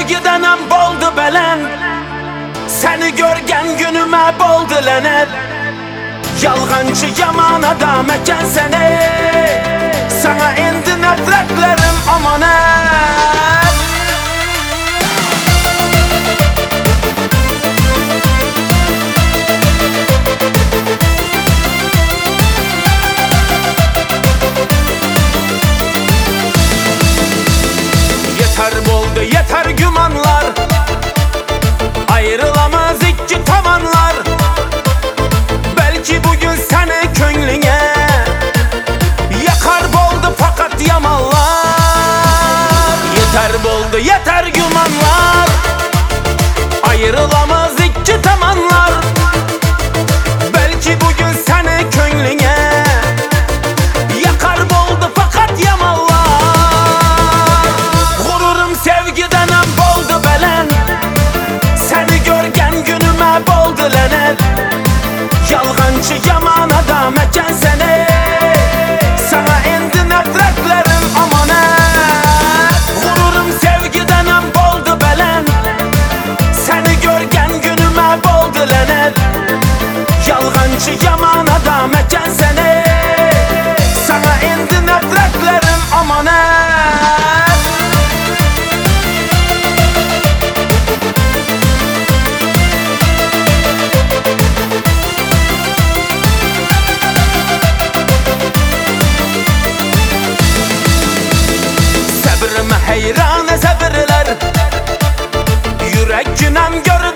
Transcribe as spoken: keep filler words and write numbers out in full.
sevgiden hem boldu belen. Seni görgen günüme boldu lenet. Yalgancı yaman adam eken seni. Sana indi nefretlerim amanet. Yeter boldu yeter gümanlar, ayrılamaz iki tavanlar. Belki bugün seni könlüne yakar boldu fakat yamanlar. Yeter boldu yeter gümanlar, ayrılamaz iki tavanlar. Belki bugün seni könlüne yakar boldu fakat yamanlar. Gururum sevgiden hem boldu belen. Seni görgen günüme boldu lenet. Yalgancı yaman adam eken seni. Sana indi nefretlerim amanet. Gururum sevgiden hem boldu belen. Seni görgen günüme boldu lenet. Yalgancı yaman adam eken seni. Sana indi nefretlerim amanet. Sabrıma heyran sabırlar, yürek günəm görür